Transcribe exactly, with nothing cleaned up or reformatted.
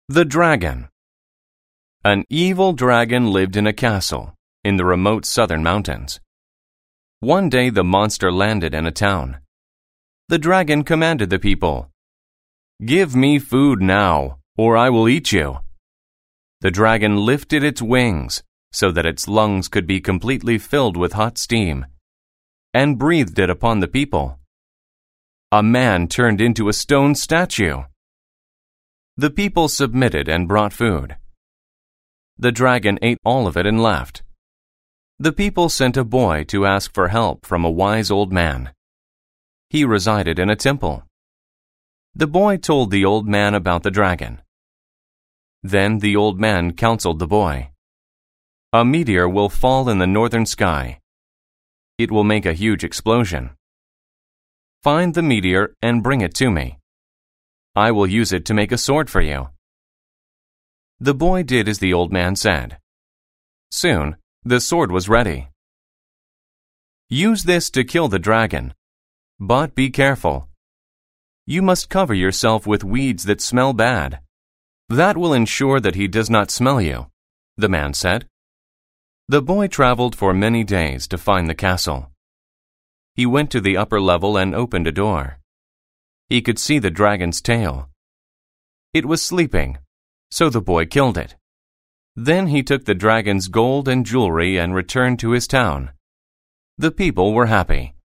The Dragon. An evil dragon lived in a castle in the remote southern mountains. One day the monster landed in a town. The dragon commanded the people, "Give me food now, or I will eat you." The dragon lifted its wings so that its lungs could be completely filled with hot steam, and breathed it upon the people. A man turned into a stone statue. The people submitted and brought food. The dragon ate all of it and left. The people sent a boy to ask for help from a wise old man. He resided in a temple. The boy told the old man about the dragon. Then the old man counseled the boy, "A meteor will fall in the northern sky. It will make a huge explosion. Find the meteor and bring it to me. I will use it to make a sword for you." The boy did as the old man said. Soon, the sword was ready. Use this to kill the dragon, but be careful. You must cover yourself with weeds that smell bad. That will ensure that he does not smell you, the man said. The boy traveled for many days to find the castle. He went to the upper level and opened a door. He could see the dragon's tail. It was sleeping, so the boy killed it. Then he took the dragon's gold and jewelry and returned to his town. The people were happy.